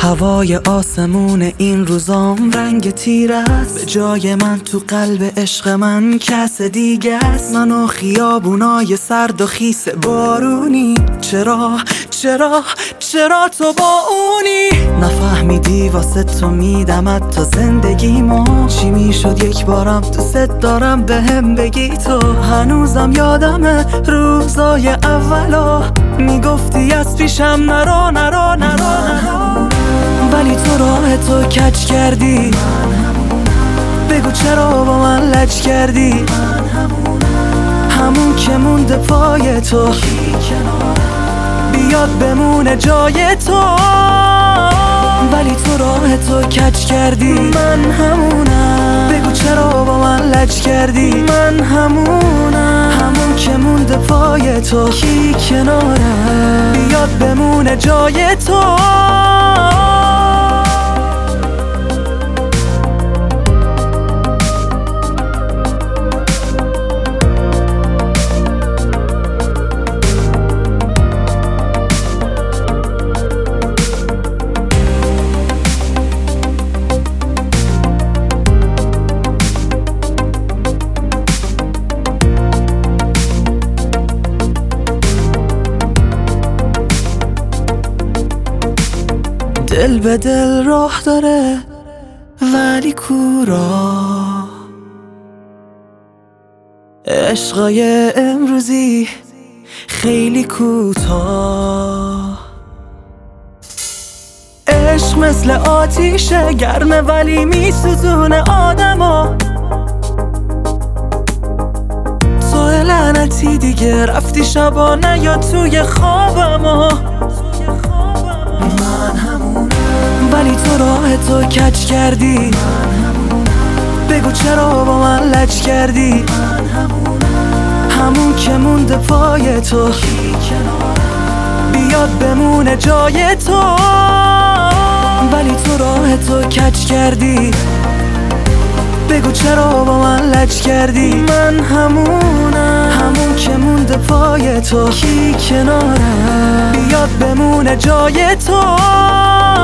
هوای آسمون این روزام رنگ تیر است، به جای من تو قلب عشق من کس دیگه است. من و خیابونای سرد و خیس بارونی، چرا تو با اونی؟ نفهمیدی واسه تو میدمت تا زندگیمو، چی میشد یک بارم دوست دارم بهم بگی تو. هنوزم یادمه روزای اولا میگفتی از پیشم نرو ولی تو راه تو کج کردی. بگو چرا با من لج کردی؟ همون که مونده پای تو بیاد بمونه جای تو. ولی تو راه تو کج کردی، من همونم. بگو چرا با من لج کردی؟ من همونم. همون که مونده پای تو کی کناره بیاد بمونه جای تو. دل به دل راه داره ولی کورا، عشقای امروزی خیلی کوتاه. عشق مثل آتیشه گرمه ولی میسوزونه آدمو. تو لعنتی دیگه رفتی شبا نیا توی خوابمو. ولی تو راه تو کج کردی. بگو چرا با من لج کردی؟ همون که مونده پای تو بیاد بمونه جای تو. ولی تو راه تو کج کردی. بگو چرا با من لج کردی؟ من همونم. همون که مونده پای تو کی کناره بیاد بمونه جای تو.